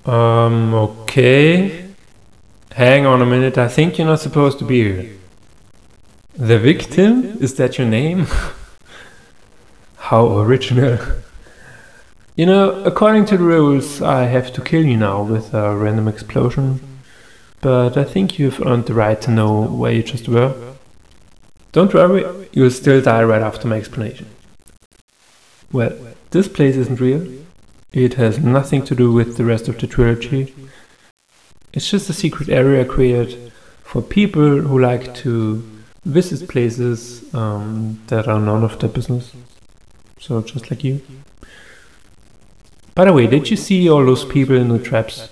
Okay. Hang on a minute, I think you're not supposed to be here. The victim? Is that your name? How original. You know, according to the rules, I have to kill you now with a random explosion. But I think you've earned the right to know where you just were. Don't worry, you'll still die right after my explanation. Well, this place isn't real. It has nothing to do with the rest of the trilogy. It's just a secret area created for people who like to visit places that are none of their business. So just like you. By the way, did you see all those people in the traps?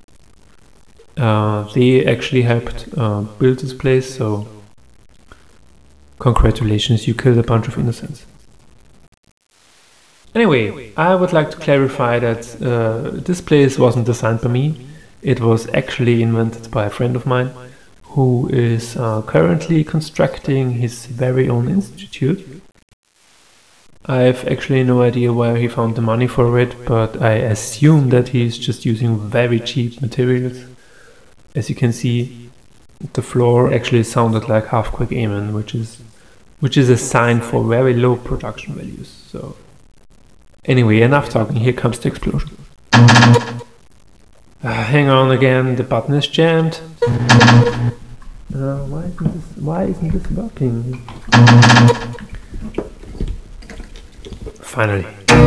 They actually helped build this place, so congratulations, you killed a bunch of innocents. Anyway, I would like to clarify that this place wasn't designed by me. It was actually invented by a friend of mine who is currently constructing his very own institute. I've actually no idea where he found the money for it, but I assume that he's just using very cheap materials. As you can see, the floor actually sounded like Half-Quake Amen, which is a sign for very low production values. So anyway, enough talking, here comes the explosion. Hang on again, the button is jammed. Why isn't this working? Finally.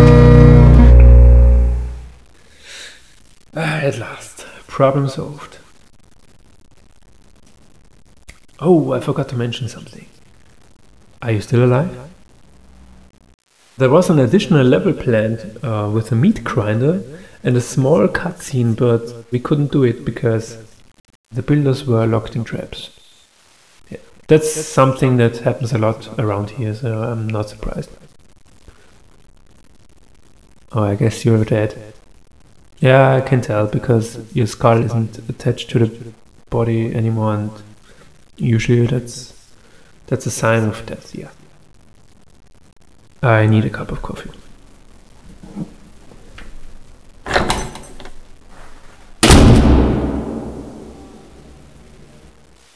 At last, problem solved. Oh, I forgot to mention something. Are you still alive? There was an additional level planned with a meat grinder and a small cutscene, but we couldn't do it because the builders were locked in traps. Yeah, that's something that happens a lot around here, so I'm not surprised. Oh, I guess you're dead. Yeah, I can tell, because your skull isn't attached to the body anymore, and usually that's a sign of death, yeah. I need a cup of coffee.